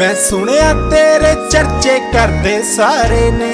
मैं सुनिया तेरे चर्चे करदे सारे ने,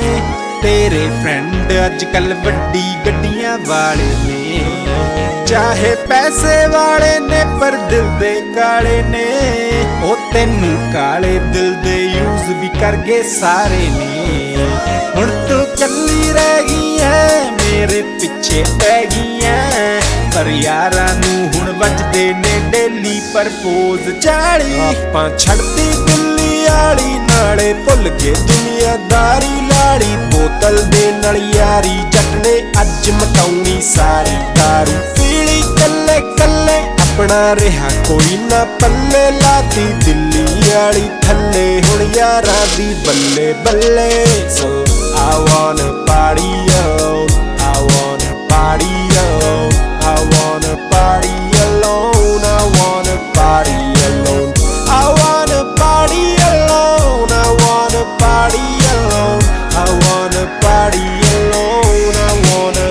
तेरे फ्रेंड अजकल वड्डी गड्डियां वाले ने, चाहे पैसे वाले ने पर दिल दे काले ने, ओ तेनू काले दिल दे यूज भी कर गए सारे ने। हुण तू कल्ली रह गई है मेरे पिछे पै गई है, पर यारां नू हुण वजदे ने डेली परपोज चाली। आपां छड़दी दिल्ली आली नाले भुल के दुनियादारी लाड़ी, बोतल दे नाल यारी जट ने अज मकाउनी सारी दारू पीली कल्ले कल्ले अपना रहा कोई ना पल्ले, लाती दिल्ली आली थल्ले हुण यारां दी बल्ले बल्ले। So I wanna party on, I wanna party on, I wanna party alone, I wanna party alone, I wanna party alone, I wanna party alone, I wanna party alone, I wanna।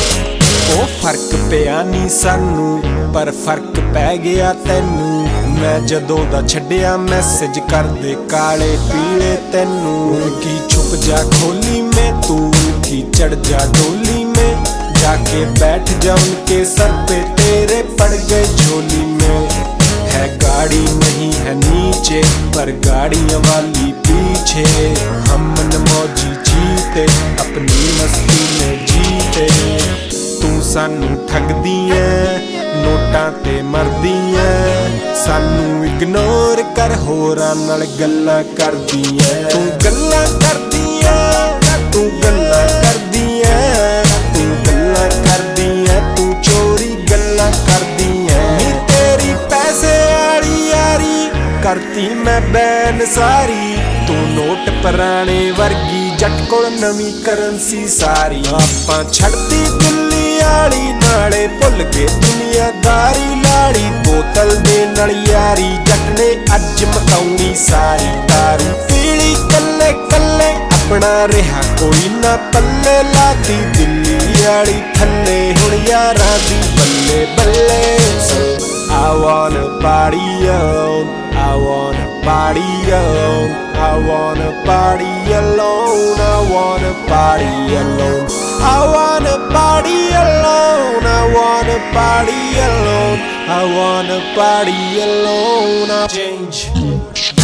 ओ फर्क पिया नी सानू पर फर्क पै गया तैनू, मैं जदों दा छड्डिया मैसेज करदे काले पीले तैनू। उनकी छुप जा खोली में तू उनकी चढ़ जा डोली में, जाके बैठ जा उनके सर पे तेरे पड़ गए झोली में। है गाड़ी नहीं है नीचे पर गाड़ियां वाली पीछे, हम मनमौजी जीते अपनी मस्ती में जीते। तू सानू ठगदी है नोटां ते मरदी है, सानू इग्नोर कर होरां नाल गल्लां करदी है। तू गल्लां करदी है, तू गल्लां करदी है, तू गल्लां करदी है, तू चोरी गल्लां करदी है। नी तेरी पैसे वाली यारी करती मैं बैन सारी, तू नोट पुराने वर्गी जट कोल नवीं करंसी सारी। आपां छड़दी दिल्ली आली नाले भुल के दुनियादारी लाड़ी, बोतल दे नाल यारी जट ने अज मकाउनी सारी दारू पीली कल्ले कल्ले अपना रहा कोई ना पल्ले, लाती दिल्ली आली थल्ले हुण यारां दी बल्ले बल्ले। So I wanna party on, I wanna party on, I wanna party alone, I wanna party alone, I wanna party alone, I wanna party alone, I wanna party alone, I change।